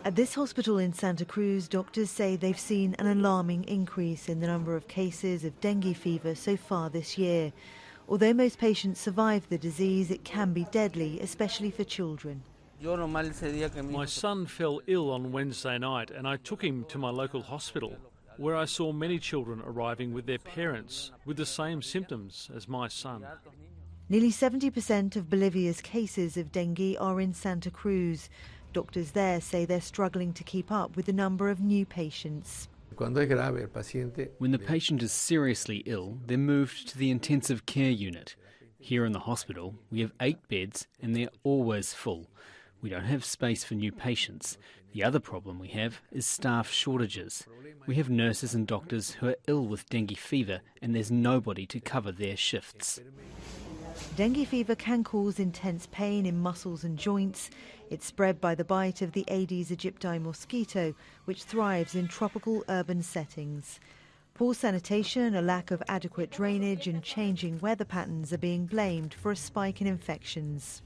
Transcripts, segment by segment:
At this hospital in Santa Cruz, doctors say they've seen an alarming increase in the number of cases of dengue fever so far this year. Although most patients survive the disease, it can be deadly, especially for children. My son fell ill on Wednesday night and I took him to my local hospital, where I saw many children arriving with their parents with the same symptoms as my son. Nearly 70% of Bolivia's cases of dengue are in Santa Cruz. Doctors there say they're struggling to keep up with the number of new patients. When the patient is seriously ill, they're moved to the intensive care unit. Here in the hospital, we have 8 beds and they're always full. We don't have space for new patients. The other problem we have is staff shortages. We have nurses and doctors who are ill with dengue fever and there's nobody to cover their shifts. Dengue fever can cause intense pain in muscles and joints. It's spread by the bite of the Aedes aegypti mosquito, which thrives in tropical urban settings. Poor sanitation, a lack of adequate drainage and changing weather patterns are being blamed for a spike in infections.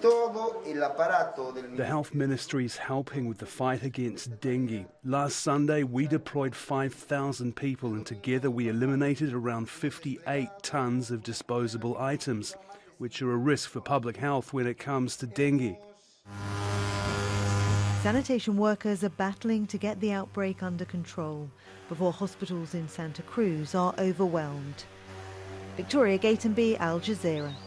The Health Ministry is helping with the fight against dengue. Last Sunday, we deployed 5,000 people and together we eliminated around 58 tonnes of disposable items, which are a risk for public health when it comes to dengue. Sanitation workers are battling to get the outbreak under control before hospitals in Santa Cruz are overwhelmed. Victoria Gatenby, Al Jazeera.